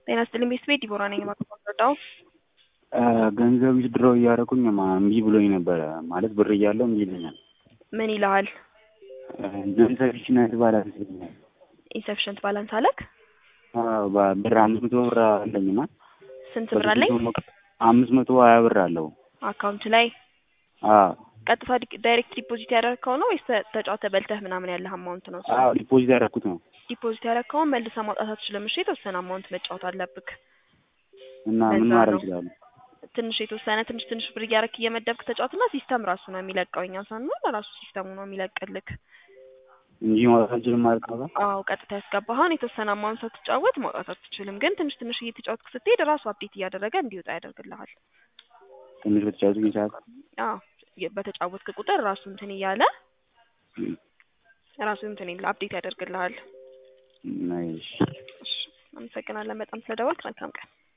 ጤና ይስጥልኝ ቤተሰቤ ዲቦራ ነኝ ማከፋፈዳው ገንዘብ ድሮ እያደረኩኝ እምቢ ብሎኝ ነበረ ማለት ብር እያለው እምቢ ይለኛል። ምን ይልሃል? ኢንሰፊሽንት ባላንስ ይለኛል። ኢንሰፊሽንት ባላንስ አለክ? አዎ ብር 500 ብር አለኝና ስንት ብር አለኝ? 520 ብር አለው አካውንት ላይ። አዎ ቀጥታ ዳይሬክት ዲፖዚት ያደረከው ነው ወይስ ተጫውተህ በልተህ ምናምን ያለህ አማውንት ነው? አዎ ዲፖዚት ያደረኩት ነው። ዲፖዚት ያደረከውን መልሰህ ማውጣት አትችልም። እሺ የተወሰነ አማውንት መጫወት አለብክ። እና ምን ማድረግ ይችላል? ትንሽ የተወሰነ ትንሽ ብር እያደረክ እየመደብክ ተጫወትና ሲስተም ራሱ ነው የሚለቀው። እኛ ሳንሆን ራሱ ሲስተሙ ነው የሚለቅልክ እንጂ ማውጣት አልችልም ማለት ነው። አዎ ቀጥታ ያስገባኸውን የተወሰነ አማውንት ሳትጫወት ማውጣት አትችልም። ግን ትንሽ እየተጫወትክ ስትሄድ ራሱ አፕዴት እያደረገ እንዲወጣ ያደርግልሃል። ትንሽ በተጫወትኩኝ ሰዓት አዎ በተጫወትክ ቁጥር ራሱ እንትን እያለ ራሱ እንትን ይላል አፕዴት ያደርግልሃል። ናይስ። አመሰግናለሁ በጣም ስለደወልክ። መልካም ቀን።